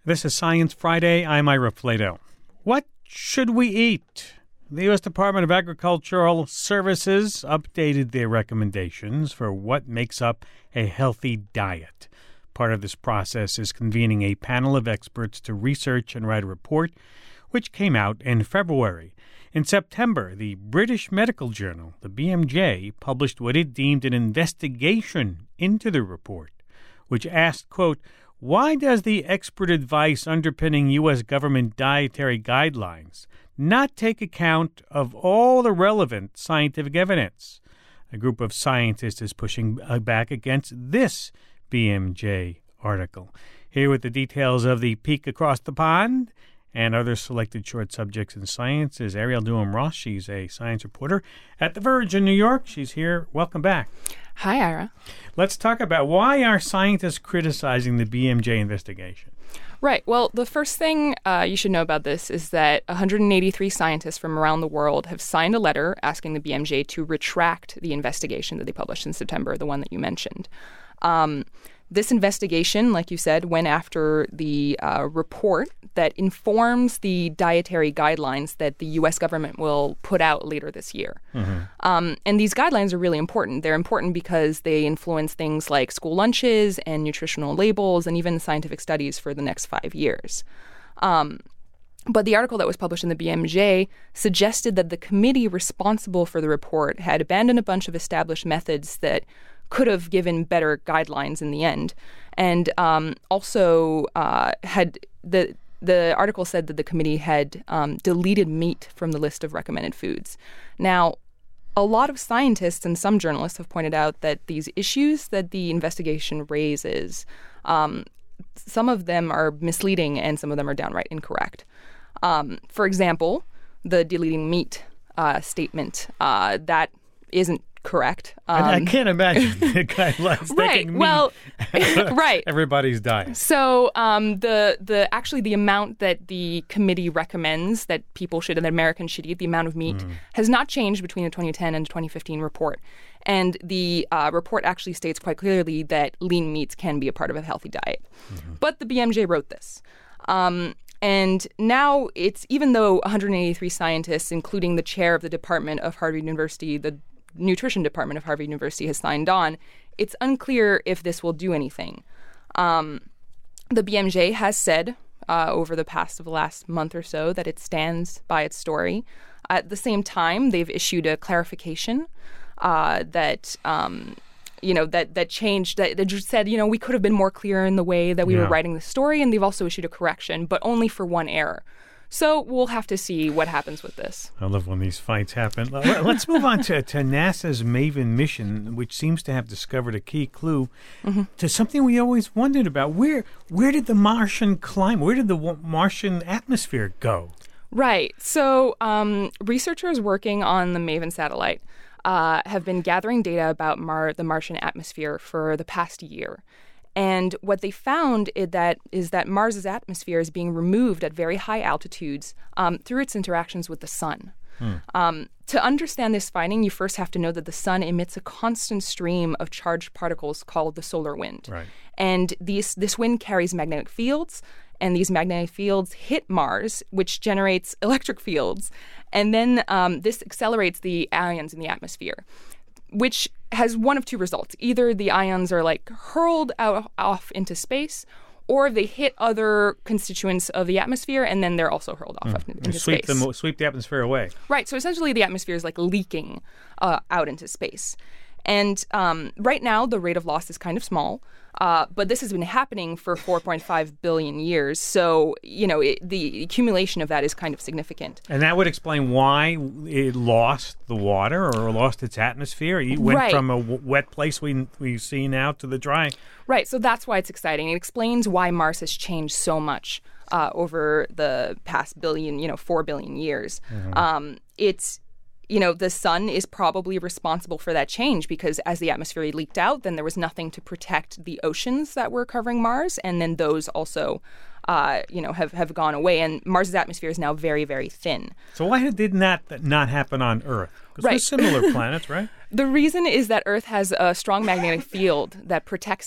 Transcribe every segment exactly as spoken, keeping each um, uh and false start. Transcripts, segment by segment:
This is Science Friday. I'm Ira Flatow. What should we eat? The U S Department of Agricultural Services updated their recommendations for what makes up a healthy diet. Part of this process is convening a panel of experts to research and write a report, which came out in February. In September, the British medical journal, the B M J, published what it deemed an investigation into the report, which asked, quote, why does the expert advice underpinning U S government dietary guidelines not take account of all the relevant scientific evidence? A group of scientists is pushing back against this B M J article. Here with the details of the peek across the pond and other selected short subjects in science is Ariel Duham-Ross. She's a science reporter at The Verge in New York. She's here. Welcome back. Hi, Ira. Let's talk about why are scientists criticizing the B M J investigation? Right. Well, the first thing uh, you should know about this is that one hundred eighty-three scientists from around the world have signed a letter asking the B M J to retract the investigation that they published in September, the one that you mentioned. Um, this investigation, like you said, went after the uh, report that informs the dietary guidelines that the U S government will put out later this year. Mm-hmm. Um, and these guidelines are really important. They're important because they influence things like school lunches and nutritional labels and even scientific studies for the next five years. Um, but the article that was published in the B M J suggested that the committee responsible for the report had abandoned a bunch of established methods that could have given better guidelines in the end. And um, also uh, had the the article said that the committee had um, deleted meat from the list of recommended foods. Now, a lot of scientists and some journalists have pointed out that these issues that the investigation raises, um, some of them are misleading and some of them are downright incorrect. Um, for example, the deleting meat uh, statement, uh, that isn't correct. Um, I, I can't imagine the guidelines right, taking well, right. everybody's diet. So um, the the actually the amount that the committee recommends that people should and that Americans should eat, the amount of meat, mm. has not changed between the twenty ten and twenty fifteen report. And the uh, report actually states quite clearly that lean meats can be a part of a healthy diet. Mm-hmm. But the B M J wrote this. Um, and now it's, even though one hundred eighty-three scientists, including the chair of the department of Harvard University, the nutrition department of Harvard University, has signed on, it's unclear if this will do anything. Um, the B M J has said uh, over the past of the last month or so that it stands by its story. At the same time, they've issued a clarification uh, that um, you know that that changed that, that just said, you know, we could have been more clear in the way that we yeah. were writing the story, and they've also issued a correction, but only for one error. So we'll have to see what happens with this. I love when these fights happen. Let's move on to, to NASA's MAVEN mission, which seems to have discovered a key clue mm-hmm. to something we always wondered about. Where where did the Martian climate, where did the Martian atmosphere go? Right. So um, researchers working on the MAVEN satellite uh, have been gathering data about Mar- the Martian atmosphere for the past year. And what they found is that is that Mars's atmosphere is being removed at very high altitudes um, through its interactions with the sun. Hmm. Um, to understand this finding, you first have to know that the sun emits a constant stream of charged particles called the solar wind. Right. And these, this wind carries magnetic fields, and these magnetic fields hit Mars, which generates electric fields. And then um, this accelerates the ions in the atmosphere, which has one of two results. Either the ions are like hurled out off into space, or they hit other constituents of the atmosphere, and then they're also hurled off mm. into sweep space. Them, sweep the atmosphere away. Right. So essentially the atmosphere is like leaking uh, out into space. And um, right now the rate of loss is kind of small, uh, but this has been happening for four point five billion years. So, you know, it, the accumulation of that is kind of significant. And that would explain why it lost the water or lost its atmosphere. It went right. from a w- wet place we we see now to the dry. Right. So that's why it's exciting. It explains why Mars has changed so much uh, over the past billion, you know, four billion years. Mm-hmm. Um, it's You know, the sun is probably responsible for that change because as the atmosphere leaked out, then there was nothing to protect the oceans that were covering Mars. And then those also, uh, you know, have, have gone away. And Mars's atmosphere is now very, very thin. So why did that not happen on Earth? Because right. we're similar planets, right? The reason is that Earth has a strong magnetic field that protects it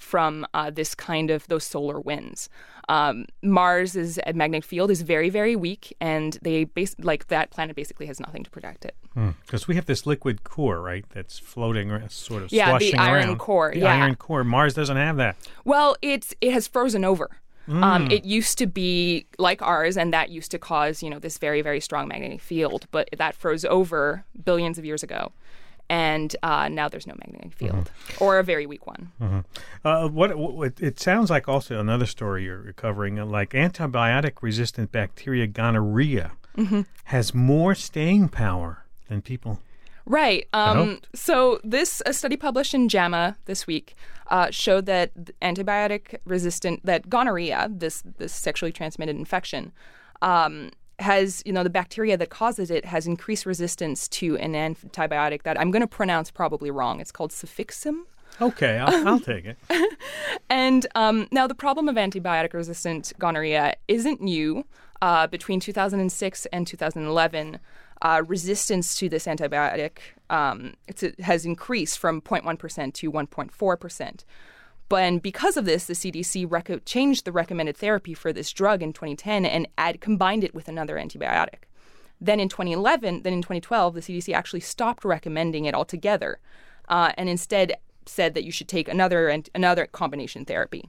from uh, this kind of those solar winds. Um, Mars's magnetic field is very, very weak, and they base, like that planet basically has nothing to protect it. Because mm. we have this liquid core, right, that's floating, sort of yeah, sloshing the iron around. core. The yeah, iron core. Mars doesn't have that. Well, it's it has frozen over. Mm. Um, it used to be like ours, and that used to cause, you know, this very, very strong magnetic field. But that froze over billions of years ago, and uh, now there's no magnetic field, mm-hmm. or a very weak one. Mm-hmm. Uh, what, what it sounds like also another story you're covering, like antibiotic-resistant bacteria gonorrhea mm-hmm. has more staying power than people. Right. Um, so this a study published in JAMA this week uh, showed that antibiotic-resistant, that gonorrhea, this this sexually transmitted infection, um, has, you know, the bacteria that causes it has increased resistance to an antibiotic that I'm going to pronounce probably wrong. It's called Cefixime. Okay, I'll, I'll take it. And um, now the problem of antibiotic-resistant gonorrhea isn't new. Uh, between two thousand six and two thousand eleven, uh, resistance to this antibiotic um, it's, it has increased from zero point one percent to one point four percent. But and because of this, the C D C rec- changed the recommended therapy for this drug in twenty ten and add, combined it with another antibiotic. Then in twenty eleven, then in twenty twelve, the C D C actually stopped recommending it altogether, uh, and instead said that you should take another another combination therapy.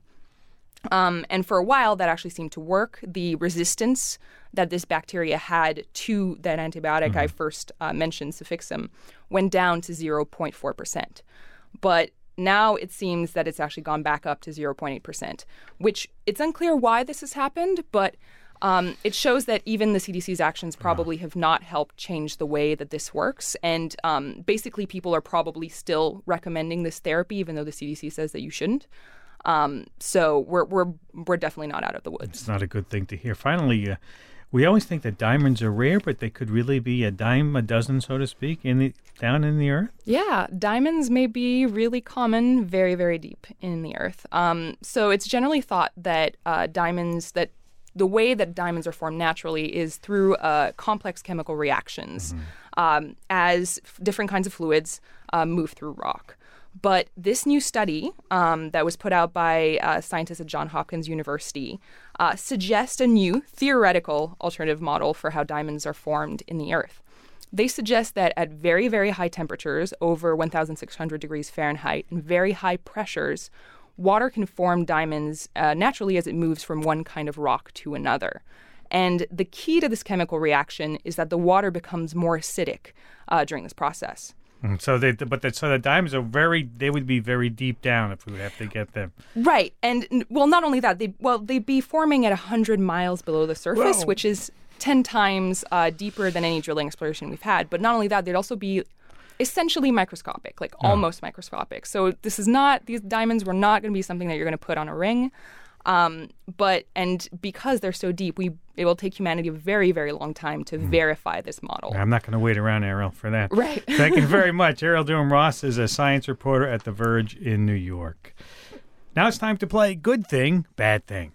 Um, and for a while, that actually seemed to work. The resistance that this bacteria had to that antibiotic mm-hmm. I first uh, mentioned, Cefixime, went down to zero point four percent. But now it seems that it's actually gone back up to zero point eight percent, which it's unclear why this has happened, but um, it shows that even the C D C's actions probably have not helped change the way that this works. And um, basically, people are probably still recommending this therapy, even though the C D C says that you shouldn't. Um, so we're we're we're definitely not out of the woods. It's not a good thing to hear. Finally, uh, we always think that diamonds are rare, but they could really be a dime a dozen, so to speak, in the down in the earth. Yeah, diamonds may be really common, very very deep in the earth. Um, so it's generally thought that uh, diamonds that the way that diamonds are formed naturally is through uh, complex chemical reactions mm-hmm. um, as f- different kinds of fluids uh, move through rock. But this new study um, that was put out by uh, scientists at Johns Hopkins University uh, suggests a new theoretical alternative model for how diamonds are formed in the earth. They suggest that at very, very high temperatures, over one thousand six hundred degrees Fahrenheit, and very high pressures, water can form diamonds uh, naturally as it moves from one kind of rock to another. And the key to this chemical reaction is that the water becomes more acidic uh, during this process. So they, but the, so the diamonds are very, they would be very deep down if we would have to get them. Right, and well, not only that, they well they'd be forming at a hundred miles below the surface, Whoa. which is ten times uh, deeper than any drilling exploration we've had. But not only that, they'd also be essentially microscopic, like oh. almost microscopic. So this is not these diamonds were not going to be something that you're going to put on a ring. Um, but and because they're so deep, we it will take humanity a very, very long time to mm. verify this model. I'm not going to wait around, Ariel, for that. Right. Thank you very much. Ariel Duham-Ross is a science reporter at The Verge in New York. Now it's time to play Good Thing, Bad Thing.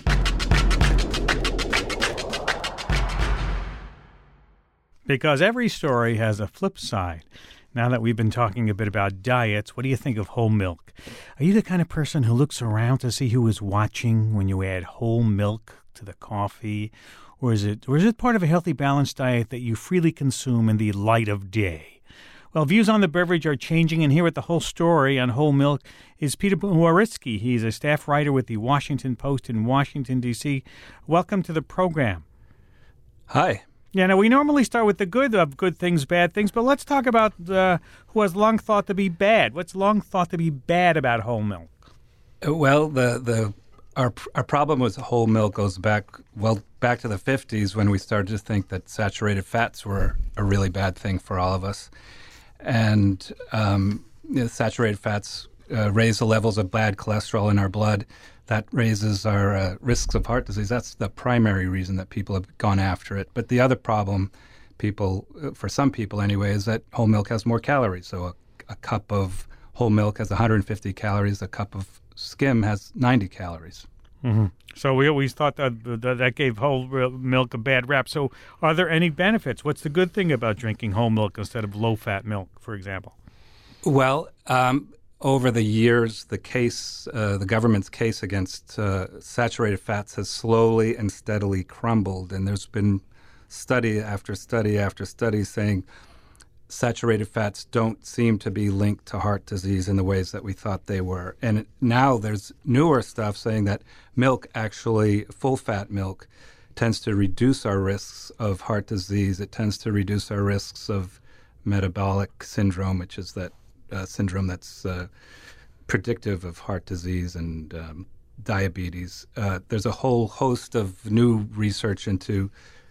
Because every story has a flip side. Now that we've been talking a bit about diets, what do you think of whole milk? Are you the kind of person who looks around to see who is watching when you add whole milk to the coffee? Or is it or is it part of a healthy, balanced diet that you freely consume in the light of day? Well, views on the beverage are changing, and here with the whole story on whole milk is Peter Wawritsky. He's a staff writer with the Washington Post in Washington, D C Welcome to the program. Hi. Yeah, now we normally start with the good of good things, bad things, but let's talk about uh, who has long thought to be bad. What's long thought to be bad about whole milk? Well, the the our our problem with whole milk goes back well back to the fifties when we started to think that saturated fats were a really bad thing for all of us, and um, you know, saturated fats uh, raise the levels of bad cholesterol in our blood. That raises our uh, risks of heart disease. That's the primary reason that people have gone after it. But the other problem, people, for some people anyway, is that whole milk has more calories. So a, a cup of whole milk has one hundred fifty calories. A cup of skim has ninety calories. Mm-hmm. So we always thought that that gave whole milk a bad rap. So are there any benefits? What's the good thing about drinking whole milk instead of low-fat milk, for example? Well, um, over the years, the case, uh, the government's case against uh, saturated fats has slowly and steadily crumbled. And there's been study after study after study saying saturated fats don't seem to be linked to heart disease in the ways that we thought they were. And now there's newer stuff saying that milk, actually full-fat milk, tends to reduce our risks of heart disease. It tends to reduce our risks of metabolic syndrome, which is that uh, syndrome that's uh, predictive of heart disease and um, diabetes. Uh, there's a whole host of new research into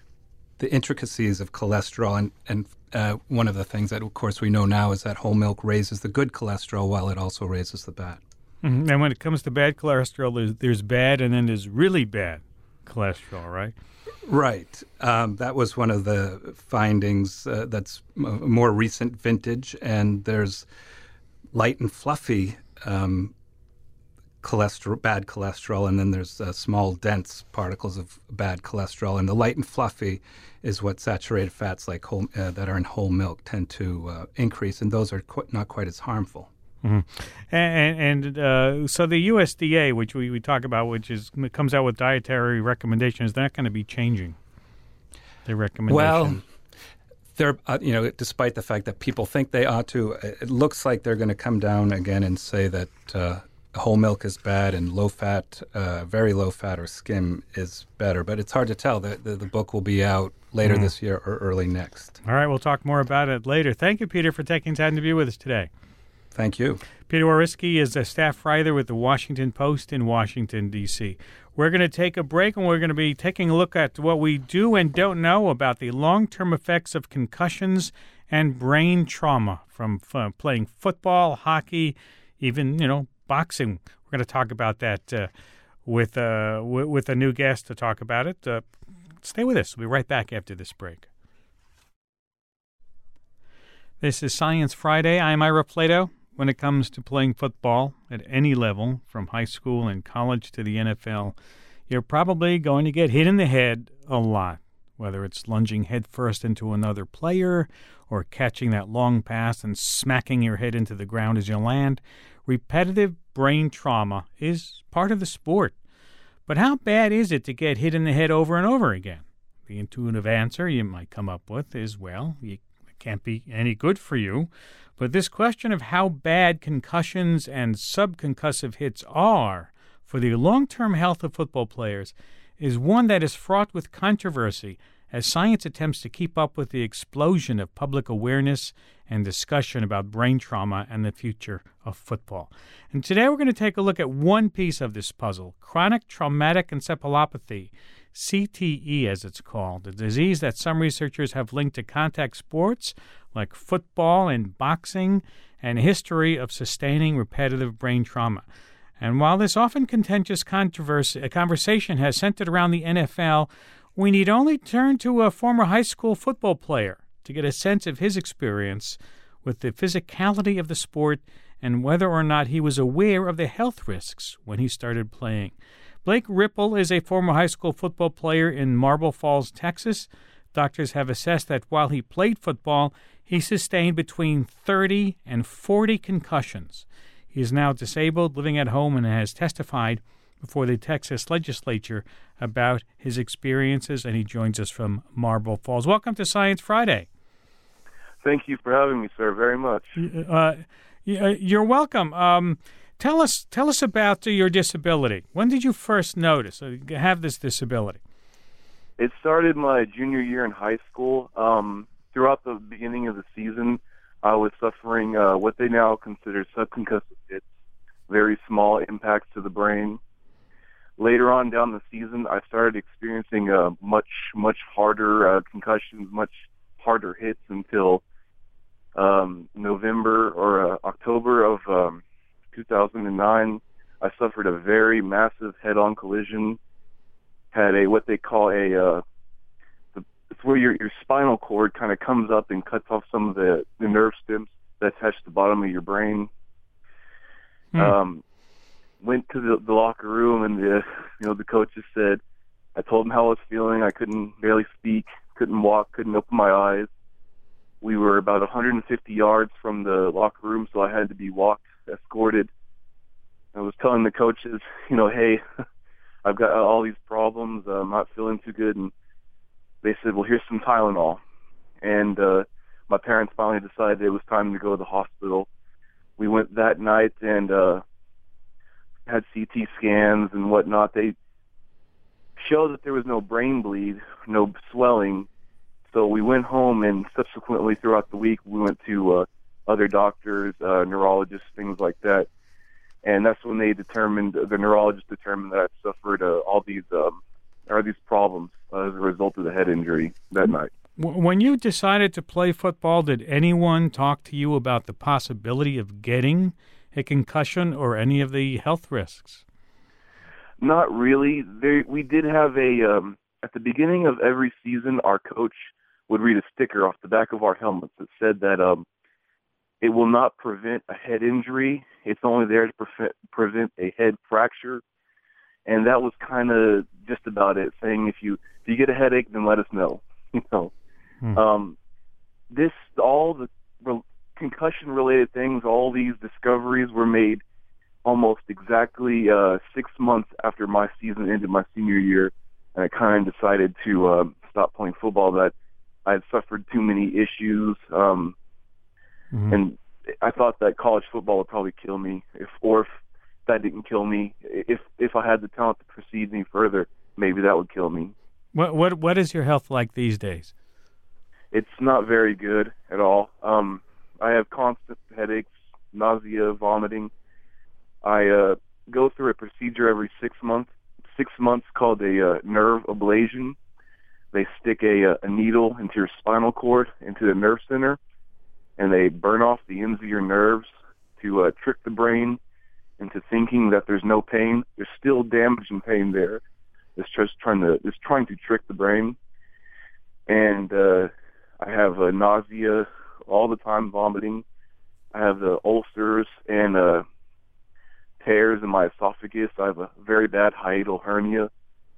the intricacies of cholesterol, and, and uh, one of the things that, of course, we know now is that whole milk raises the good cholesterol while it also raises the bad. Mm-hmm. And when it comes to bad cholesterol, there's, there's bad and then there's really bad cholesterol, right? Right. Um, that was one of the findings uh, that's m- more recent vintage, and there's light and fluffy um, cholesterol, bad cholesterol, and then there's uh, small, dense particles of bad cholesterol. And the light and fluffy is what saturated fats like whole, uh, that are in whole milk tend to uh, increase, and those are qu- not quite as harmful. Mm-hmm. And, and uh, so the U S D A, which we, we talk about, which is comes out with dietary recommendations, they're not going to be changing their recommendations. Well, they're uh, you know, despite the fact that people think they ought to, it looks like they're going to come down again and say that uh, whole milk is bad and low fat, uh, very low fat or skim is better. But it's hard to tell. The, the, the book will be out later mm. this year or early next. All right, we'll talk more about it later. Thank you, Peter, for taking time to be with us today. Thank you. Peter Wawrzycki is a staff writer with the Washington Post in Washington, D C We're going to take a break, and we're going to be taking a look at what we do and don't know about the long-term effects of concussions and brain trauma from f- playing football, hockey, even, you know, boxing. We're going to talk about that uh, with, uh, w- with a new guest to talk about it. Uh, stay with us. We'll be right back after this break. This is Science Friday. I'm Ira Plato. When it comes to playing football at any level, from high school and college to the N F L, you're probably going to get hit in the head a lot, whether it's lunging headfirst into another player or catching that long pass and smacking your head into the ground as you land. Repetitive brain trauma is part of the sport. But how bad is it to get hit in the head over and over again? The intuitive answer you might come up with is, well, you can't be any good for you. But this question of how bad concussions and subconcussive hits are for the long-term health of football players is one that is fraught with controversy as science attempts to keep up with the explosion of public awareness and discussion about brain trauma and the future of football. And today we're going to take a look at one piece of this puzzle, chronic traumatic encephalopathy, C T E as it's called, a disease that some researchers have linked to contact sports like football and boxing, and a history of sustaining repetitive brain trauma. And while this often contentious controversy, a conversation has centered around the N F L, we need only turn to a former high school football player to get a sense of his experience with the physicality of the sport and whether or not he was aware of the health risks when he started playing. Blake Ripple is a former high school football player in Marble Falls, Texas. Doctors have assessed that while he played football, he sustained between thirty and forty concussions. He is now disabled, living at home, and has testified before the Texas legislature about his experiences, and he joins us from Marble Falls. Welcome to Science Friday. Thank you for having me, sir, very much. Uh, you're welcome. Um, tell us tell us about your disability. When did you first notice uh, have this disability? It started my junior year in high school. Um, throughout the beginning of the season, I was suffering uh, what they now consider subconcussive hits, very small impacts to the brain. Later on down the season, I started experiencing uh, much, much harder uh, concussions, much harder hits until um, November or uh, October of um, two thousand nine. I suffered a very massive head-on collision. Had a what they call a uh, the, it's where your your spinal cord kind of comes up and cuts off some of the, the nerve stems that touch the bottom of your brain. Hmm. Um, went to the, the locker room, and the you know the coaches said, I told them how I was feeling. I couldn't barely speak, couldn't walk, couldn't open my eyes. We were about one hundred fifty yards from the locker room, so I had to be walked escorted. I was telling the coaches, you know, hey, I've got all these problems. Uh, I'm not feeling too good. And they said, well, here's some Tylenol. And uh, my parents finally decided it was time to go to the hospital. We went that night and uh, had C T scans and whatnot. They showed that there was no brain bleed, no swelling. So we went home, and subsequently throughout the week, we went to uh, other doctors, uh, neurologists, things like that. And that's when they determined, the neurologist determined that I suffered uh, all these um, or these problems uh, as a result of the head injury that night. When you decided to play football, did anyone talk to you about the possibility of getting a concussion or any of the health risks? Not really. There, we did have a, um, at the beginning of every season, our coach would read a sticker off the back of our helmets that said that um, it will not prevent a head injury. It's only there to prevent, prevent a head fracture. And that was kind of just about it, saying if you if you get a headache, then let us know. You know, hmm. um, this all the re- concussion-related things, all these discoveries were made almost exactly uh, six months after my season ended, my senior year, and I kind of decided to uh, stop playing football. That I had suffered too many issues, um, mm-hmm. and I thought that college football would probably kill me, if or if that didn't kill me. If if I had the talent to proceed any further, maybe that would kill me. What what what is your health like these days? It's not very good at all. Um, I have constant headaches, nausea, vomiting. I uh, go through a procedure every six months. Six months called a uh, nerve ablation. They stick a, a needle into your spinal cord, into the nerve center, and they burn off the ends of your nerves to uh, trick the brain into thinking that there's no pain. There's still damage and pain there. It's just trying to it's trying to trick the brain. And uh, I have uh, nausea all the time, vomiting. I have the ulcers and uh, tears in my esophagus. I have a very bad hiatal hernia.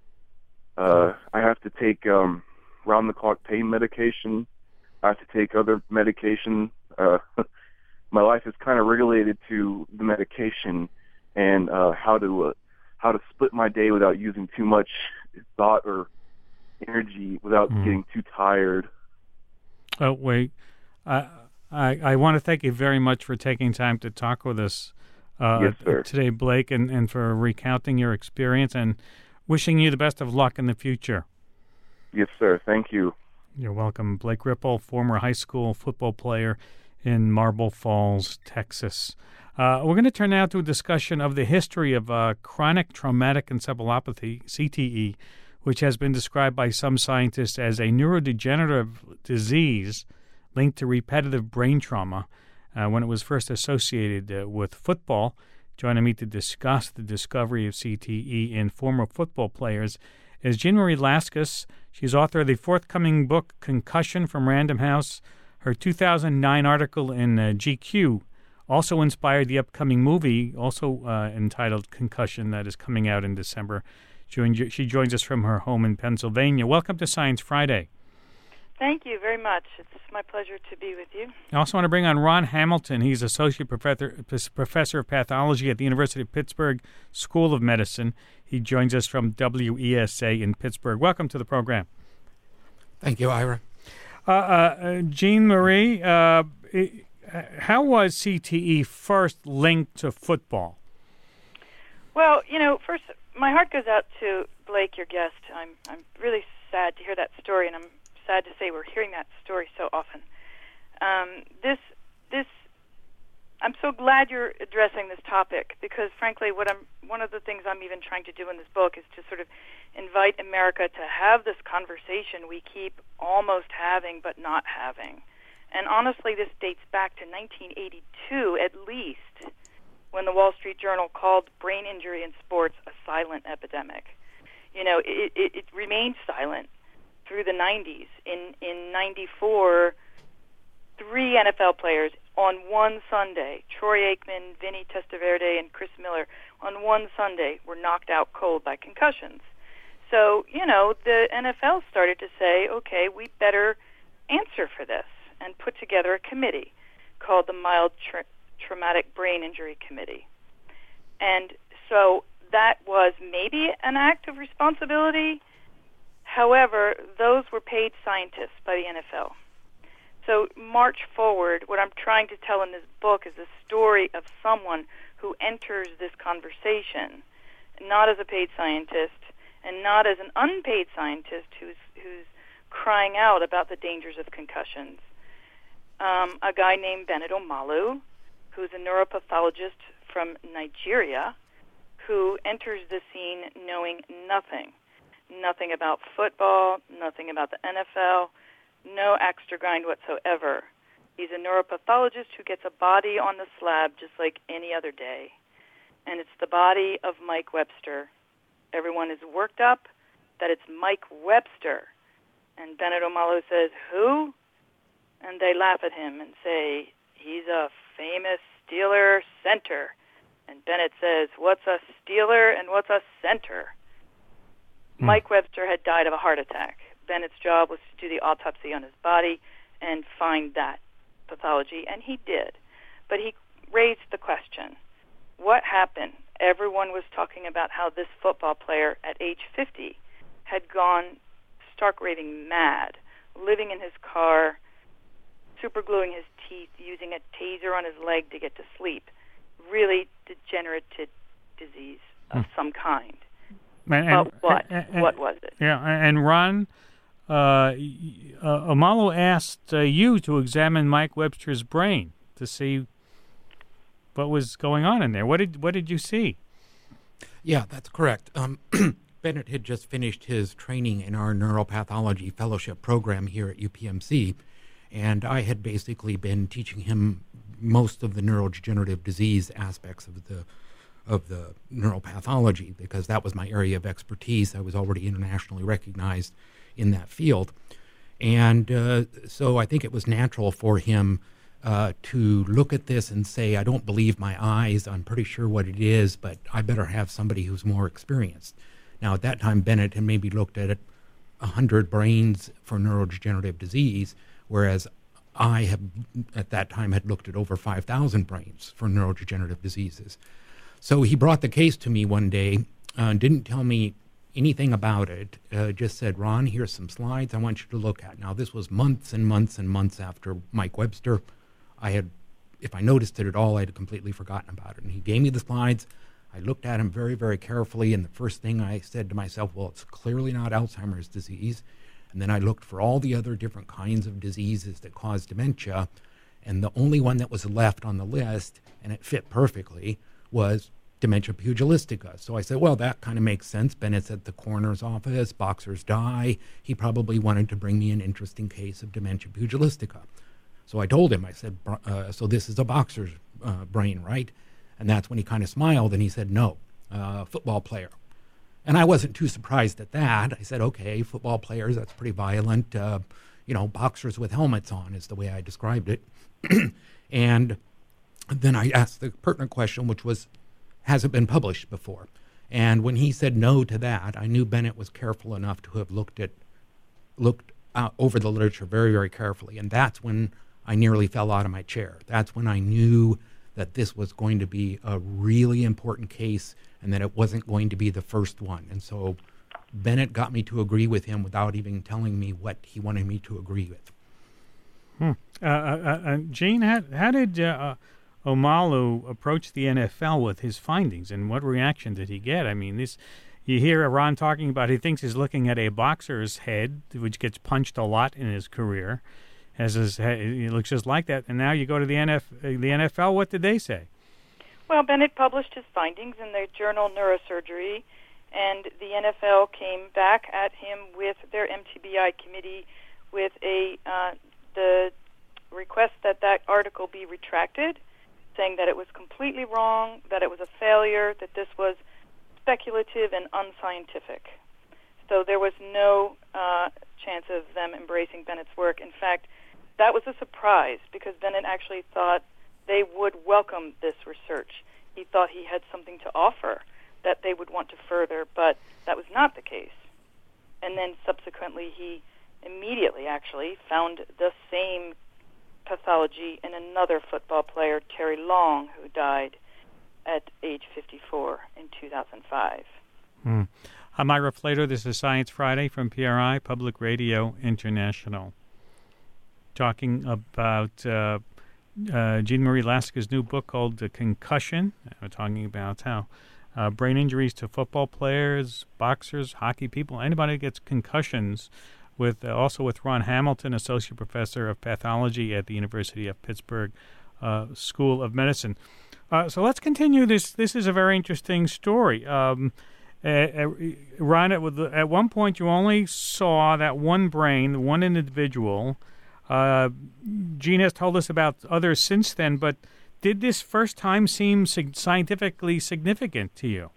Uh, I have to take um, round-the-clock pain medication. I have to take other medication. Uh, my life is kind of regulated to the medication and uh, how to uh, how to split my day without using too much thought or energy, without mm. getting too tired. Oh, wait. I, I I want to thank you very much for taking time to talk with us uh, yes, sir. today, Blake, and, and for recounting your experience and wishing you the best of luck in the future. Yes, sir. Thank you. You're welcome. Blake Ripple, former high school football player in Marble Falls, Texas. Uh, we're going to turn now to a discussion of the history of uh, chronic traumatic encephalopathy, C T E, which has been described by some scientists as a neurodegenerative disease linked to repetitive brain trauma uh, when it was first associated uh, with football. Joining me to discuss the discovery of C T E in former football players is Jean Marie Laskus. She's author of the forthcoming book, Concussion from Random House. Her two thousand nine article in uh, G Q also inspired the upcoming movie, also uh, entitled Concussion, that is coming out in December. She joins us from her home in Pennsylvania. Welcome to Science Friday. Thank you very much. It's my pleasure to be with you. I also want to bring on Ron Hamilton. He's Associate Professor, Professor of Pathology at the University of Pittsburgh School of Medicine. He joins us from W E S A in Pittsburgh. Welcome to the program. Thank you, Ira. Uh, uh, Jean Marie, uh, how was C T E first linked to football? Well, you know, first, my heart goes out to Blake, your guest. I'm I'm really sad to hear that story, and I'm sad to say we're hearing that story so often. Um, this this I'm so glad you're addressing this topic, because frankly, what I'm one of the things I'm even trying to do in this book is to sort of invite America to have this conversation we keep almost having but not having. And honestly, this dates back to nineteen eighty-two at least, when the Wall Street Journal called brain injury in sports a silent epidemic. You know, it, it, it remained silent through the nineties. In in ninety-four, three N F L players on one Sunday, Troy Aikman, Vinny Testaverde, and Chris Miller, on one Sunday were knocked out cold by concussions. So, you know, the N F L started to say, okay, we better answer for this, and put together a committee called the Mild Tra- Traumatic Brain Injury Committee. And so that was maybe an act of responsibility. However, those were paid scientists by the N F L. So march forward, what I'm trying to tell in this book is the story of someone who enters this conversation, not as a paid scientist and not as an unpaid scientist who's who's crying out about the dangers of concussions. Um, a guy named Bennett Omalu, who's a neuropathologist from Nigeria, who enters the scene knowing nothing, nothing about football, nothing about the N F L, no axe to grind whatsoever. He's a neuropathologist who gets a body on the slab just like any other day. And it's the body of Mike Webster. Everyone is worked up that it's Mike Webster. And Bennett Omalu says, who? And they laugh at him and say, he's a famous Steeler center. And Bennett says, what's a Steeler and what's a center? Hmm. Mike Webster had died of a heart attack. Bennett's job was to do the autopsy on his body and find that pathology, and he did. But he raised the question, what happened? Everyone was talking about how this football player at age fifty had gone stark raving mad, living in his car, supergluing his teeth, using a taser on his leg to get to sleep. Really degenerative disease of some kind. And, but what? And, and, what was it? Yeah, and Ron, uh, uh, Omalu asked uh, you to examine Mike Webster's brain to see what was going on in there. What did what did you see? Yeah, that's correct. Um, Bennett had just finished his training in our neuropathology fellowship program here at U P M C, and I had basically been teaching him most of the neurodegenerative disease aspects of the of the neuropathology, because that was my area of expertise. I was already internationally recognized in that field. And uh, so I think it was natural for him uh, to look at this and say, I don't believe my eyes, I'm pretty sure what it is, but I better have somebody who's more experienced. Now, at that time, Bennett had maybe looked at one hundred brains for neurodegenerative disease, whereas I have, at that time, had looked at over five thousand brains for neurodegenerative diseases. So he brought the case to me one day, uh, didn't tell me anything about it, uh, just said, Ron, here's some slides I want you to look at. Now, this was months and months and months after Mike Webster. I had, if I noticed it at all, I had completely forgotten about it. And he gave me the slides. I looked at them very, very carefully, and the first thing I said to myself, well, it's clearly not Alzheimer's disease. And then I looked for all the other different kinds of diseases that cause dementia, and the only one that was left on the list, and it fit perfectly, was dementia pugilistica. So I said, well, that kind of makes sense. Bennett's at the coroner's office, boxers die. He probably wanted to bring me an interesting case of dementia pugilistica. So I told him, I said, uh, so this is a boxer's uh, brain, right? And that's when he kind of smiled and he said, no, uh, football player. And I wasn't too surprised at that. I said, okay, football players, that's pretty violent. Uh, you know, boxers with helmets on is the way I described it. And then I asked the pertinent question, which was, has it been published before? And when he said no to that, I knew Bennett was careful enough to have looked at, looked uh, over the literature very, very carefully. And that's when I nearly fell out of my chair. That's when I knew that this was going to be a really important case and that it wasn't going to be the first one. And so Bennett got me to agree with him without even telling me what he wanted me to agree with. Hmm. Uh, uh, uh, Gene, how, how did uh, Omalu approach the N F L with his findings, and what reaction did he get? I mean, this you hear Ron talking about he thinks he's looking at a boxer's head, which gets punched a lot in his career. As his head, it looks just like that. And now you go to the N F L, the N F L, what did they say? Well, Bennett published his findings in the journal Neurosurgery, and the N F L came back at him with their M T B I committee with a uh, the request that that article be retracted, saying that it was completely wrong, that it was a failure, that this was speculative and unscientific. So there was no uh, chance of them embracing Bennett's work. In fact, that was a surprise because Bennett actually thought they would welcome this research. He thought he had something to offer that they would want to further, but that was not the case. And then subsequently he immediately actually found the same pathology in another football player, Terry Long, who died at age fifty-four in two thousand five. Hmm. I'm Ira Flatow. This is Science Friday from P R I, Public Radio International. Talking about uh, uh, Jean-Marie Lasker's new book called The Concussion. We're talking about how uh, brain injuries to football players, boxers, hockey people, anybody who gets concussions, with uh, also with Ron Hamilton, Associate Professor of Pathology at the University of Pittsburgh uh, School of Medicine. Uh, so let's continue this. This is a very interesting story. Um, uh, uh, Ron, at, at one point you only saw that one brain, one individual. Uh, Gene has told us about others since then, but did this first time seem sig- scientifically significant to you?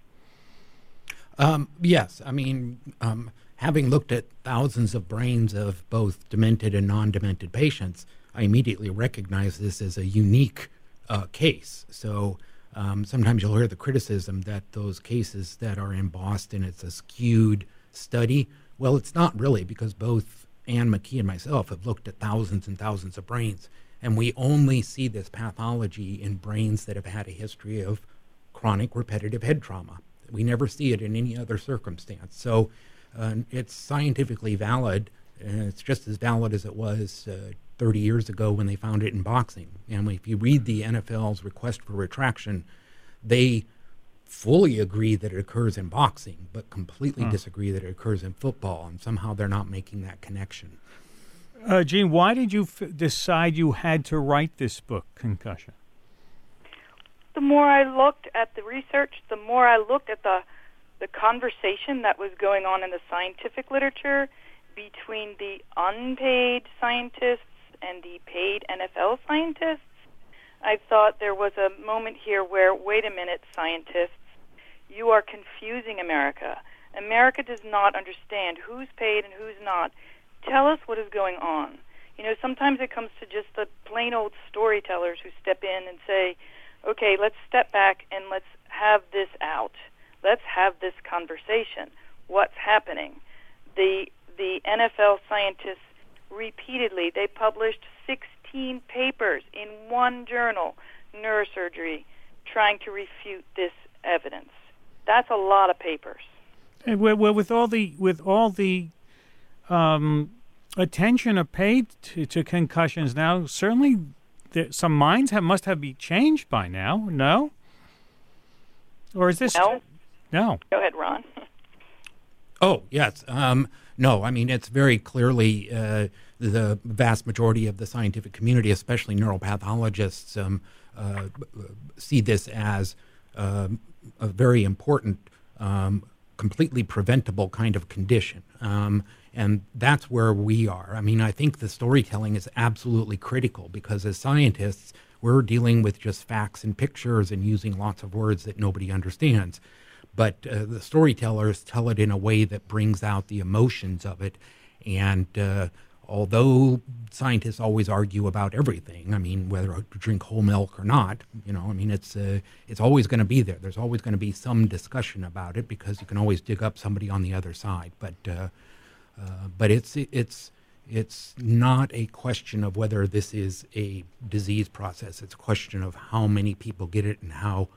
Um, yes. I mean, um, having looked at thousands of brains of both demented and non-demented patients, I immediately recognize this as a unique uh, case. So um, sometimes you'll hear the criticism that those cases that are in Boston, it's a skewed study. Well, it's not really, because both Anne McKee and myself have looked at thousands and thousands of brains, and we only see this pathology in brains that have had a history of chronic repetitive head trauma. We never see it in any other circumstance. So uh, it's scientifically valid, and it's just as valid as it was uh, thirty years ago when they found it in boxing. And if you read the N F L's request for retraction, they fully agree that it occurs in boxing, but completely huh. disagree that it occurs in football, and somehow they're not making that connection. Uh, Gene, why did you f- decide you had to write this book, Concussion? The more I looked at the research, the more I looked at the the conversation that was going on in the scientific literature between the unpaid scientists and the paid N F L scientists. I thought there was a moment here where, wait a minute, scientists, you are confusing America. America does not understand who's paid and who's not. Tell us what is going on. You know, sometimes it comes to just the plain old storytellers who step in and say, okay, let's step back and let's have this out. Let's have this conversation. What's happening? The the N F L scientists repeatedly, they published sixteen papers in one journal, Neurosurgery, trying to refute this evidence. That's a lot of papers. And well, with all the with all the um, attention paid to, to concussions now, certainly there, some minds have must have been changed by now. No, or is this no? No. Go ahead, Ron. Oh yes, um, no. I mean, it's very clearly uh, the vast majority of the scientific community, especially neuropathologists, um, uh, see this as uh, a very important, um, completely preventable kind of condition. Um, and that's where we are. I mean, I think the storytelling is absolutely critical, because as scientists, we're dealing with just facts and pictures and using lots of words that nobody understands. But uh, the storytellers tell it in a way that brings out the emotions of it. And uh, although scientists always argue about everything, I mean, whether to drink whole milk or not, you know, I mean, it's uh, it's always going to be there. There's always going to be some discussion about it, because you can always dig up somebody on the other side. But uh, uh, but it's it's it's not a question of whether this is a disease process. It's a question of how many people get it and how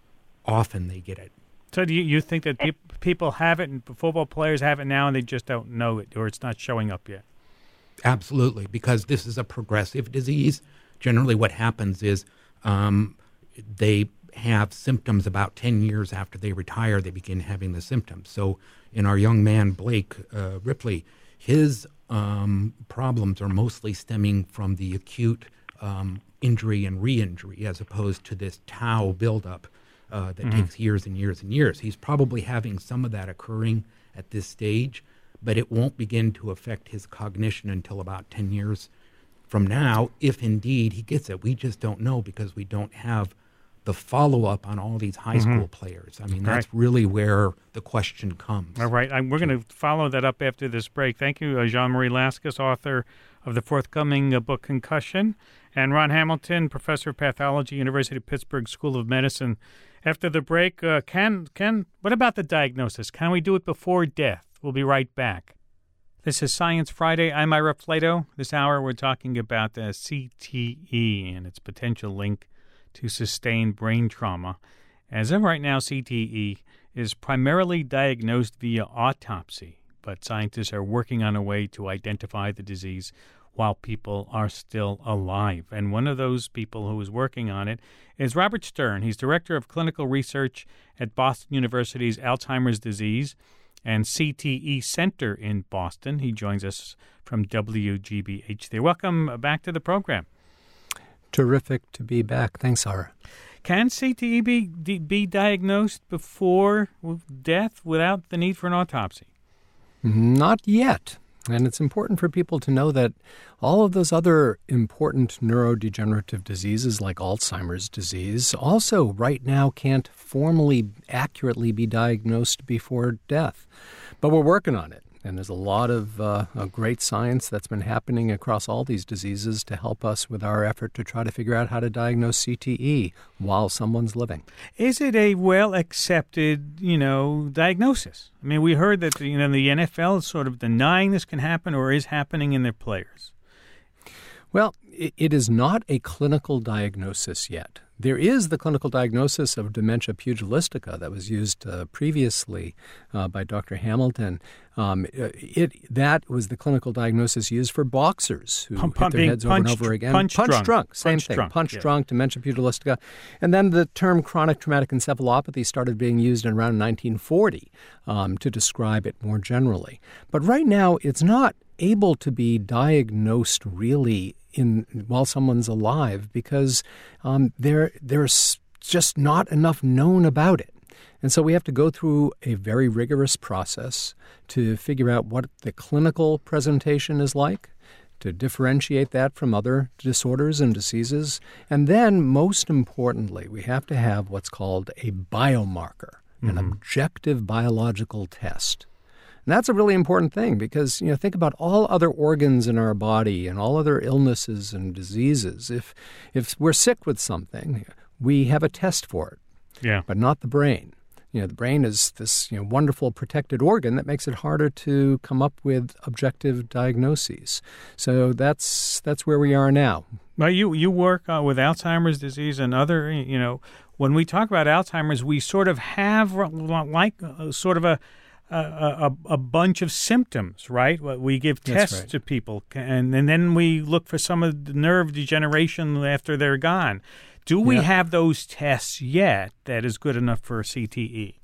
often they get it. So do you, you think that pe- people have it and football players have it now and they just don't know it, or it's not showing up yet? Absolutely, because this is a progressive disease. Generally what happens is um, they have symptoms about ten years after they retire. They begin having the symptoms. So in our young man, Blake uh, Ripley, his um, problems are mostly stemming from the acute um, injury and re-injury, as opposed to this tau buildup uh, that mm-hmm. takes years and years and years. He's probably having some of that occurring at this stage, but it won't begin to affect his cognition until about ten years from now, if indeed he gets it. We just don't know, because we don't have the follow-up on all these high mm-hmm. school players. I mean, that's right. really where the question comes. All right. I'm, we're going to follow that up after this break. Thank you, uh, Jean-Marie Laskas, author of the forthcoming uh, book, Concussion, and Ron Hamilton, professor of pathology, University of Pittsburgh School of Medicine. After the break, uh, can can what about the diagnosis? Can we do it before death? We'll be right back. This is Science Friday. I'm Ira Flato. This hour we're talking about the C T E and its potential link to sustained brain trauma. As of right now, C T E is primarily diagnosed via autopsy, but scientists are working on a way to identify the disease while people are still alive. And one of those people who is working on it is Robert Stern. He's Director of Clinical Research at Boston University's Alzheimer's Disease and C T E Center in Boston. He joins us from W G B H there. Welcome back to the program. Terrific to be back. Thanks, Ara. Can C T E be, be diagnosed before death without the need for an autopsy? Not yet. And it's important for people to know that all of those other important neurodegenerative diseases like Alzheimer's disease also right now can't formally accurately be diagnosed before death. But we're working on it. And there's a lot of uh, great science that's been happening across all these diseases to help us with our effort to try to figure out how to diagnose C T E while someone's living. Is it a well-accepted, you know, diagnosis? I mean, we heard that, you know, the N F L is sort of denying this can happen or is happening in their players. Well, it, it is not a clinical diagnosis yet. There is the clinical diagnosis of dementia pugilistica that was used uh, previously uh, by Doctor Hamilton. Um, it That was the clinical diagnosis used for boxers who Pump, hit their heads over and over again. Punch, punch drunk. drunk, same punch thing. Drunk, punch yeah. drunk, dementia pugilistica. And then the term chronic traumatic encephalopathy started being used in around nineteen forty um, to describe it more generally. But right now, it's not able to be diagnosed really in while someone's alive because um, there there's just not enough known about it. And so we have to go through a very rigorous process to figure out what the clinical presentation is like, to differentiate that from other disorders and diseases. And then, most importantly, we have to have what's called a biomarker, mm-hmm. an objective biological test. And that's a really important thing because, you know, think about all other organs in our body and all other illnesses and diseases. If if we're sick with something, we have a test for it, yeah, but not the brain. You know, the brain is this, you know, wonderful protected organ that makes it harder to come up with objective diagnoses. So that's that's where we are now. Well, you you work uh, with Alzheimer's disease and other, you know, when we talk about Alzheimer's, we sort of have like uh, sort of a A, a, a bunch of symptoms, right? We give tests right. to people, and, and then we look for some of the nerve degeneration after they're gone. Do we yeah. have those tests yet that is good enough for C T E?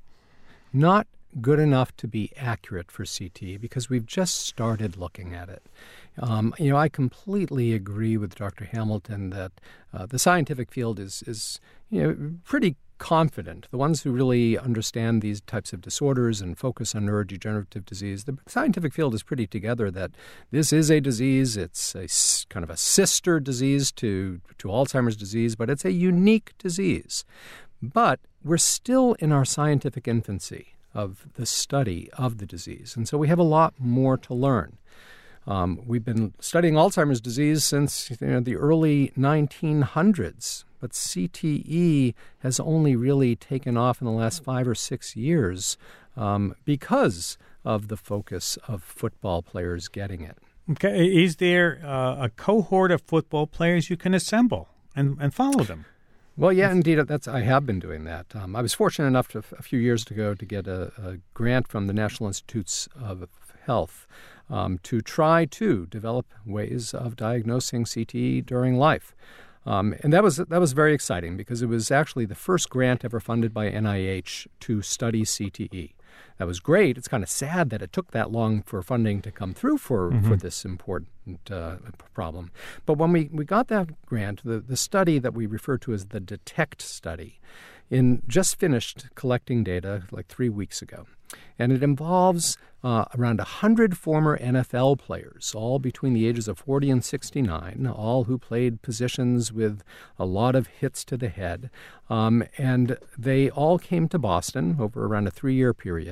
Not good enough to be accurate for C T E because we've just started looking at it. Um, you know, I completely agree with Doctor Hamilton that uh, the scientific field is, is you know, pretty confident. The ones who really understand these types of disorders and focus on neurodegenerative disease, the scientific field is pretty together that this is a disease. It's a kind of a sister disease to, to Alzheimer's disease, but it's a unique disease. But we're still in our scientific infancy of the study of the disease, and so we have a lot more to learn. Um, we've been studying Alzheimer's disease since you know, the early nineteen hundreds, but C T E has only really taken off in the last five or six years um, because of the focus of football players getting it. Okay, is there uh, a cohort of football players you can assemble and, and follow them? Well, yeah, indeed. That's I have been doing that. Um, I was fortunate enough to, a few years ago to get a, a grant from the National Institutes of Health um, to try to develop ways of diagnosing C T E during life. Um, and that was that was very exciting because it was actually the first grant ever funded by N I H to study C T E. That was great. It's kind of sad that it took that long for funding to come through for, mm-hmm. for this important uh, problem. But when we, we got that grant, the, the study that we refer to as the DETECT study, in just finished collecting data like three weeks ago. And it involves uh, around one hundred former N F L players, all between the ages of forty and sixty-nine, all who played positions with a lot of hits to the head. Um, and they all came to Boston over around a three-year period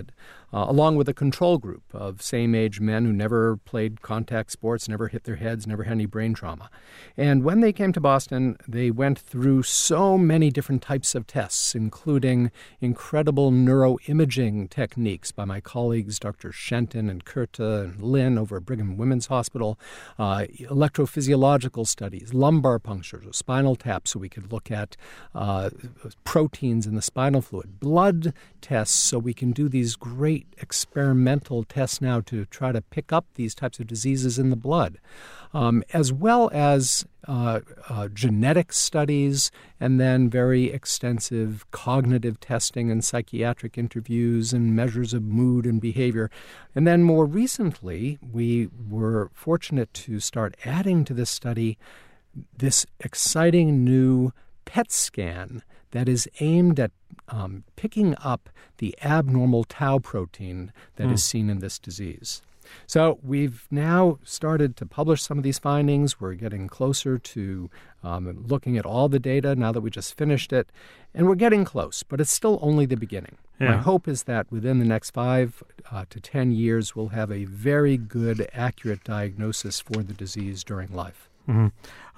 uh, along with a control group of same-age men who never played contact sports, never hit their heads, never had any brain trauma. And when they came to Boston, they went through so many different types of tests, including incredible neuroimaging techniques by my colleagues, Doctor Shenton and Kurta and Lynn over at Brigham Women's Hospital, uh, electrophysiological studies, lumbar punctures, or spinal taps, so we could look at uh, proteins in the spinal fluid, blood tests, so we can do these great experimental tests now to try to pick up these types of diseases in the blood, um, as well as uh, uh, genetic studies, and then very extensive cognitive testing and psychiatric interviews and measures of mood and behavior. And then more recently, we were fortunate to start adding to this study this exciting new P E T scan that is aimed at um, picking up the abnormal tau protein that mm. is seen in this disease. So we've now started to publish some of these findings. We're getting closer to um, looking at all the data now that we just finished it, and we're getting close, but it's still only the beginning. Yeah. My hope is that within the next five uh, to ten years, we'll have a very good, accurate diagnosis for the disease during life. Mm-hmm.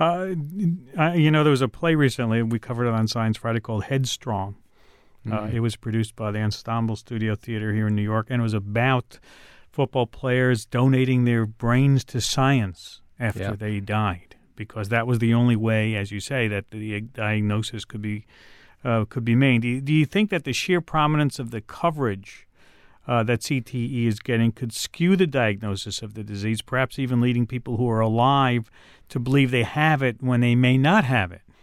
Uh, I, you know, there was a play recently, we covered it on Science Friday, called Headstrong. Mm-hmm. Uh, it was produced by the Ensemble Studio Theater here in New York, and it was about football players donating their brains to science after yeah. they died, because that was the only way, as you say, that the diagnosis could be uh, could be made. Do you, do you think that the sheer prominence of the coverage Uh, that C T E is getting could skew the diagnosis of the disease, perhaps even leading people who are alive to believe they have it when they may not have it?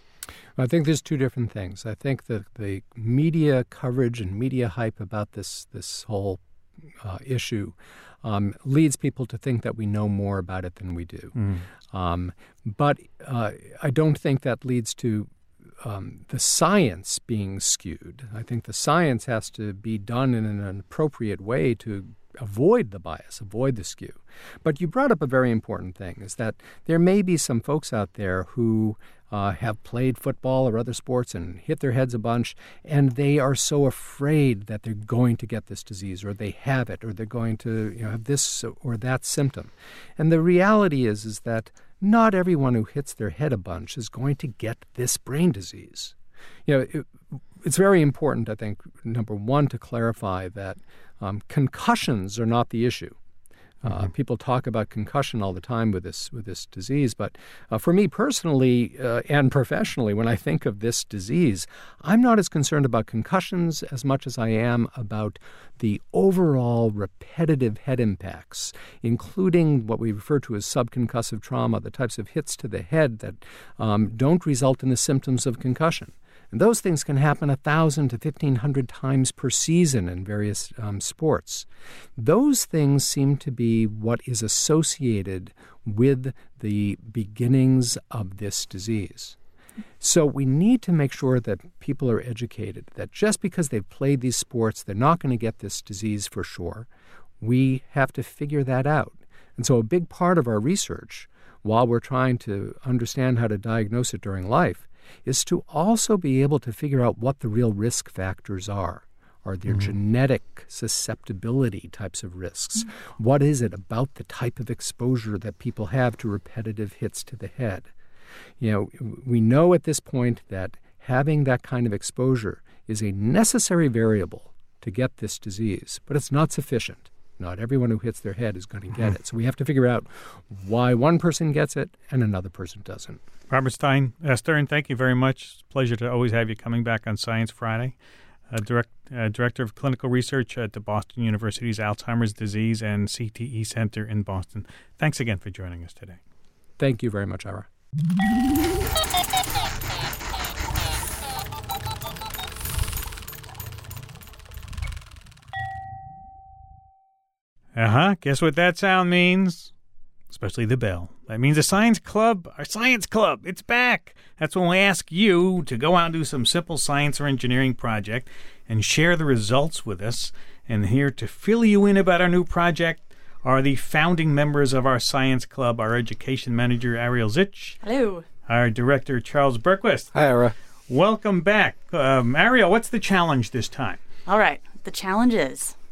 I think there's two different things. I think that the media coverage and media hype about this this whole uh, issue um, leads people to think that we know more about it than we do. Mm. Um, but uh, I don't think that leads to Um, the science being skewed. I think the science has to be done in an appropriate way to avoid the bias, avoid the skew. But you brought up a very important thing, is that there may be some folks out there who uh, have played football or other sports and hit their heads a bunch, and they are so afraid that they're going to get this disease, or they have it, or they're going to you know, have this or that symptom. And the reality is, is that not everyone who hits their head a bunch is going to get this brain disease. You know, it, it's very important, I think, number one, to clarify that um, concussions are not the issue. Uh, mm-hmm. People talk about concussion all the time with this with this disease, but uh, for me personally uh, and professionally, when I think of this disease, I'm not as concerned about concussions as much as I am about the overall repetitive head impacts, including what we refer to as subconcussive trauma, the types of hits to the head that um, don't result in the symptoms of concussion. And those things can happen one thousand to fifteen hundred times per season in various um, sports. Those things seem to be what is associated with the beginnings of this disease. So we need to make sure that people are educated, that just because they've played these sports, they're not going to get this disease for sure. We have to figure that out. And so a big part of our research, while we're trying to understand how to diagnose it during life, is to also be able to figure out what the real risk factors are. Are there mm-hmm. genetic susceptibility types of risks? Mm-hmm. What is it about the type of exposure that people have to repetitive hits to the head? You know, we know at this point that having that kind of exposure is a necessary variable to get this disease, but it's not sufficient. Not everyone who hits their head is going to get it. So we have to figure out why one person gets it and another person doesn't. Robert Stein, uh, Stern, thank you very much. It's a pleasure to always have you coming back on Science Friday. Uh, direct, uh, Director of Clinical Research at the Boston University's Alzheimer's Disease and C T E Center in Boston. Thanks again for joining us today. Thank you very much, Ira. Uh-huh. Guess what that sound means? Especially the bell. That means a science club, our science club, it's back. That's when we ask you to go out and do some simple science or engineering project and share the results with us. And here to fill you in about our new project are the founding members of our science club, our education manager, Ariel Zich. Hello. Our director, Charles Berquist. Hi, Ira. Welcome back. Um, Ariel, what's the challenge this time? All right. The challenge is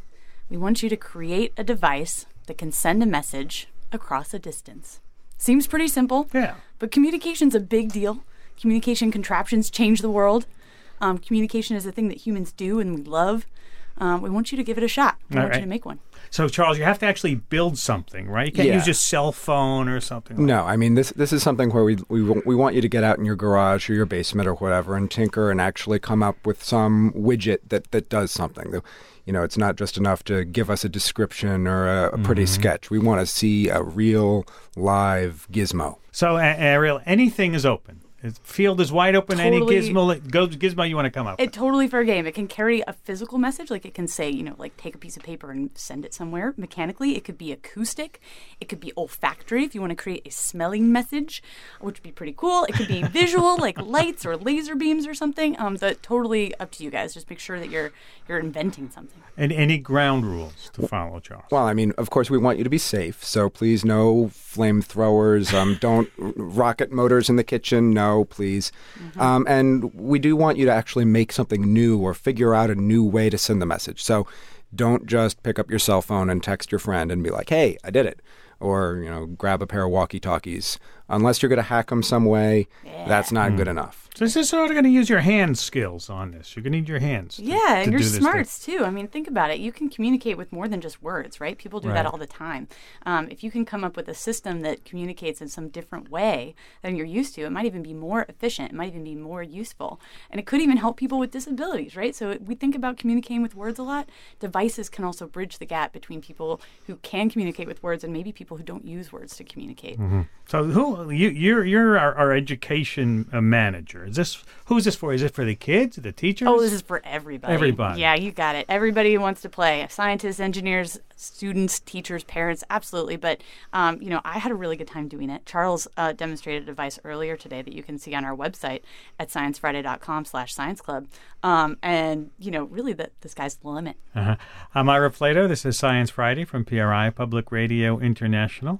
We want you to create a device that can send a message across a distance. Seems pretty simple. Yeah. But communication's a big deal. Communication contraptions change the world. Um, communication is a thing that humans do and we love. Um, we want you to give it a shot. We All want right. you to make one. So, Charles, you have to actually build something, right? You can't Yeah. use your cell phone or something like No, I mean, this this is something where we, we we want you to get out in your garage or your basement or whatever and tinker and actually come up with some widget that, that does something. The- You know, it's not just enough to give us a description or a, a pretty Mm-hmm. sketch. We want to see a real live gizmo. So, A- Ariel, anything is open. The field is wide open. Totally. Any gizmo, that goes, gizmo you want to come up It with. totally fair game. It can carry a physical message, like it can say, you know, like take a piece of paper and send it somewhere mechanically. It could be acoustic. It could be olfactory if you want to create a smelling message, which would be pretty cool. It could be visual, like lights or laser beams or something. Um, but totally up to you guys. Just make sure that you're you're inventing something. And any ground rules to follow, Charles? Well, I mean, of course, we want you to be safe. So please, no flamethrowers. Um, don't rocket motors in the kitchen. No, please. Mm-hmm. Um, and we do want you to actually make something new or figure out a new way to send the message. So don't just pick up your cell phone and text your friend and be like, hey, I did it. Or, you know, grab a pair of walkie-talkies. Unless you're going to hack them some way, that's not good enough. So this is sort of going to use your hand skills on this. You're going to need your hands. To, Yeah, to and your do this smarts too. I mean, think about it. You can communicate with more than just words, right? People do Right. that all the time. Um, if you can come up with a system that communicates in some different way than you're used to, it might even be more efficient. It might even be more useful. And it could even help people with disabilities, right? So we think about communicating with words a lot. Devices can also bridge the gap between people who can communicate with words and maybe people who don't use words to communicate. Mm-hmm. So who you you're you're our, our education uh, manager. Is this who's this for? Is it for the kids, the teachers? Oh, this is for everybody. Everybody. Yeah, you got it. Everybody who wants to play. Scientists, engineers, students, teachers, parents, absolutely. But, um, you know, I had a really good time doing it. Charles uh, demonstrated a device earlier today that you can see on our website at sciencefriday.com slash science club. Um, and, you know, really the, the sky's the limit. Uh-huh. I'm Ira Plato. This is Science Friday from P R I Public Radio International.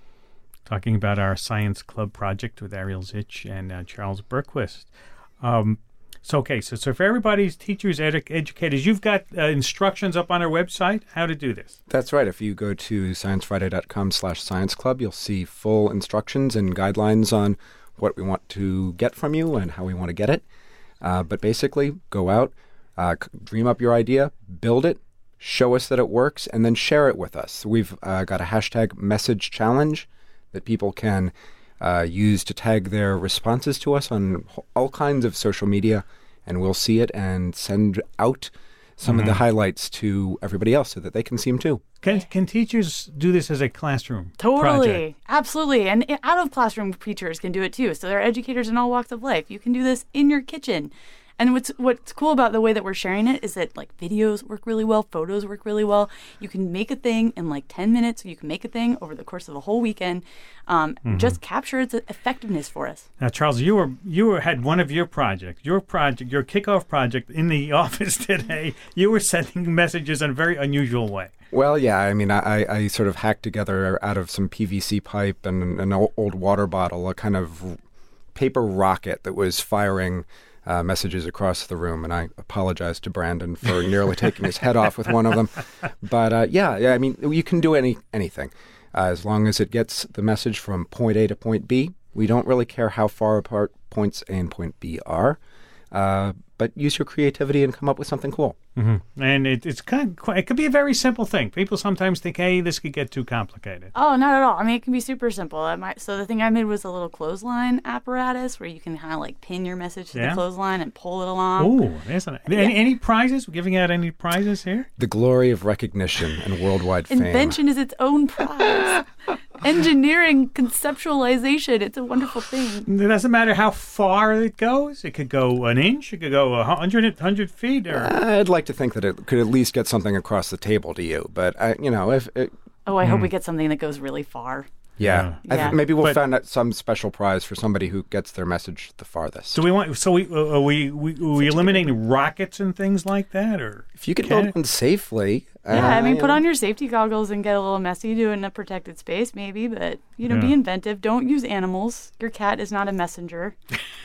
Talking about our Science Club project with Ariel Zich and uh, Charles Berquist. Um, so, okay, so, so for everybody's teachers, edu- educators, you've got uh, instructions up on our website how to do this. That's right. If you go to sciencefriday.com slash science club, you'll see full instructions and guidelines on what we want to get from you and how we want to get it. Uh, but basically, go out, uh, c- dream up your idea, build it, show us that it works, and then share it with us. We've uh, got a hashtag message challenge that people can uh, use to tag their responses to us on h- all kinds of social media, and we'll see it and send out some of the highlights to everybody else so that they can see them too. Can, can teachers do this as a classroom Totally. project? Absolutely. And i- out of classroom teachers can do it too. So there are educators in all walks of life. You can do this in your kitchen. And what's what's cool about the way that we're sharing it is that like videos work really well, photos work really well. You can make a thing in like ten minutes. You can make a thing over the course of a whole weekend. Um, Just capture its effectiveness for us. Now, Charles, you were you were had one of your projects, your project, your kickoff project in the office today. You were sending messages in a very unusual way. Well, yeah, I mean, I, I sort of hacked together out of some P V C pipe and an o- old water bottle a kind of paper rocket that was firing uh, messages across the room. And I apologize to Brandon for nearly taking his head off with one of them. But uh, yeah, yeah, I mean, you can do any anything uh, as long as it gets the message from point A to point B. We don't really care how far apart points A and point B are. Uh, but use your creativity and come up with something cool. Mm-hmm. And it, it's kind of, quite- it could be a very simple thing. People sometimes think, hey, this could get too complicated. Oh, not at all. I mean, it can be super simple. I might, so the thing I made was a little clothesline apparatus where you can kind of like pin your message to Yeah. the clothesline and pull it along. Oh, isn't it? Any, any prizes? We're giving out any prizes here? The glory of recognition and worldwide fame. Invention is its own prize. Engineering, conceptualization, it's a wonderful thing. It doesn't matter how far it goes. It could go an inch. It could go a hundred, hundred feet. Or I'd like to think that it could at least get something across the table to you, but I, you know, if it, Oh, I hope we get something that goes really far. yeah, I Yeah. th- maybe we'll But- find out some special prize for somebody who gets their message the farthest. do we want? So we uh, are we we, are we eliminating rockets and things like that, or if you can Can build it- one safely, Yeah, uh, I mean, you put know. on your safety goggles and get a little messy, do it in a protected space, maybe, but, you know, be Yeah. inventive. Don't use animals. Your cat is not a messenger.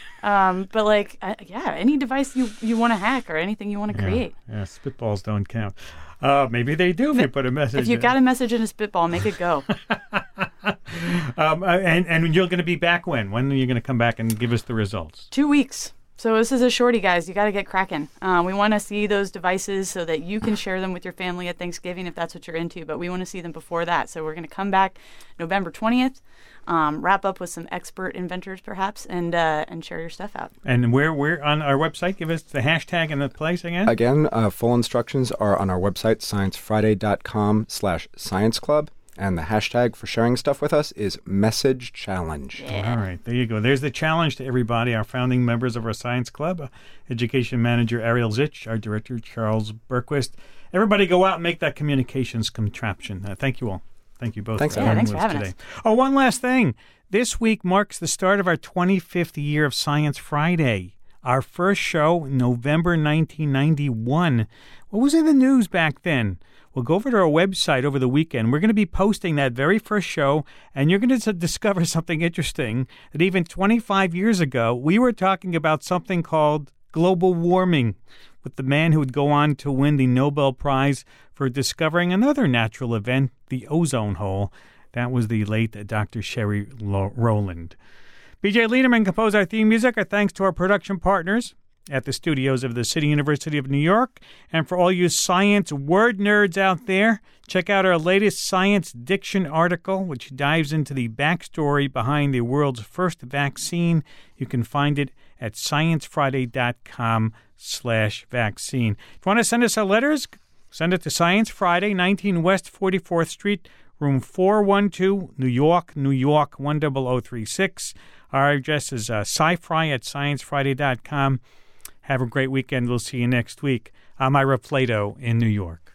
um, but, like, uh, yeah, any device you, you want to hack or anything you want to create. Yeah, spitballs don't count. Uh, maybe they do if you put a message If you've in. got a message in a spitball, make it go. um, uh, and, and you're going to be back when? When are you going to come back and give us the results? Two weeks. So this is a shorty, guys. You got to get cracking. Uh, we want to see those devices so that you can share them with your family at Thanksgiving if that's what you're into. But we want to see them before that. So we're going to come back November twentieth, um, wrap up with some expert inventors perhaps, and uh, and share your stuff out. And where we're on our website, give us the hashtag and the place again. Again, uh, full instructions are on our website, science friday dot com slash science club. And the hashtag for sharing stuff with us is Message Challenge. Yeah. All right, there you go. There's the challenge to everybody, our founding members of our science club, uh, education manager Ariel Zitch, our director Charles Berquist. Everybody go out and make that communications contraption. Uh, thank you all. Thank you both Thanks, for yeah, having thanks us for having today. us. Oh, one last thing. This week marks the start of our twenty-fifth year of Science Friday. Our first show, November nineteen ninety-one. What was in the news back then? Well, go over to our website over the weekend. We're going to be posting that very first show, and you're going to discover something interesting, that even twenty-five years ago, we were talking about something called global warming with the man who would go on to win the Nobel Prize for discovering another natural event, the ozone hole. That was the late Doctor Sherry Rowland. B J Liederman composed our theme music. Our thanks to our production partners at the studios of the City University of New York. And for all you science word nerds out there, check out our latest Science Diction article, which dives into the backstory behind the world's first vaccine. You can find it at science friday dot com slash vaccine. If you want to send us our letters, send it to Science Friday, nineteen West forty-fourth Street, room four one two, New York, New York, one zero zero three six. Our address is uh, sci-fri at science friday dot com. Have a great weekend. We'll see you next week. I'm Ira Flato in New York.